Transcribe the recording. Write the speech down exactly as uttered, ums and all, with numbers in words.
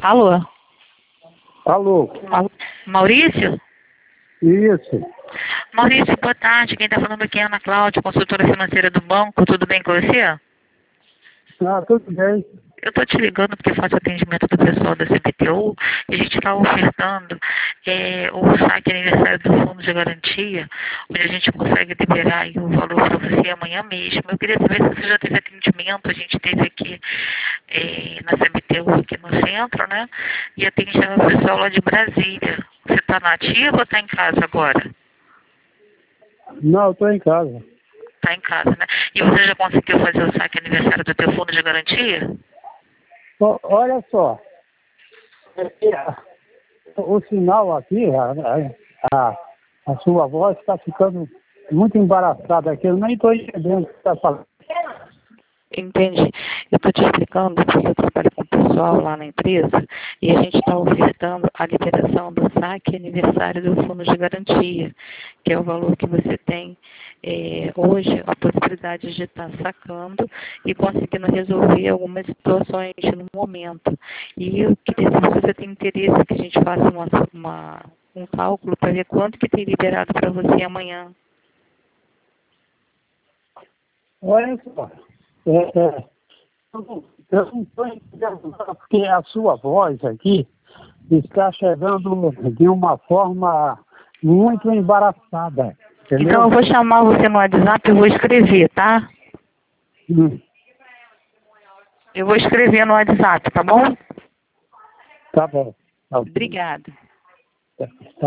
Alô? Alô? Alô? Maurício? Isso. Maurício, boa tarde. Quem está falando aqui é a Ana Cláudia, consultora financeira do banco. Tudo bem com você? Ah, tudo bem. Eu estou te ligando porque faço atendimento do pessoal da C B T U e a gente está ofertando é, o saque aniversário do Fundo de Garantia, onde a gente consegue liberar aí o valor para você amanhã mesmo. Eu queria saber se você já teve atendimento. A gente teve aqui é, na C B T U, aqui no centro, né? E atendendo o pessoal lá de Brasília. Você está na ativa ou está em casa agora? Não, eu estou em casa. Está em casa, né? E você já conseguiu fazer o saque aniversário do teu fundo de garantia? Ó, olha só. É, é, O sinal aqui, a, a, a sua voz está ficando muito embaraçada aqui. Eu nem estou entendendo o que você está falando. Entendi. Eu estou te explicando porque eu trabalho com o pessoal lá na empresa e a gente está ofertando a liberação do saque aniversário do fundo de garantia, que é o valor que você tem é, hoje, a possibilidade de estar sacando e conseguindo resolver algumas situações no momento. E eu queria saber se você tem interesse que a gente faça uma, uma, um cálculo para ver quanto que tem liberado para você amanhã. Olha só. É, é, eu não eu não estou entendendo nada, porque a sua voz aqui está chegando de uma forma muito embaraçada. Entendeu? Então eu vou chamar você no WhatsApp e vou escrever, tá? Hum, Eu vou escrever no WhatsApp, tá bom? tá bom. Tá bom. Obrigada. Tá.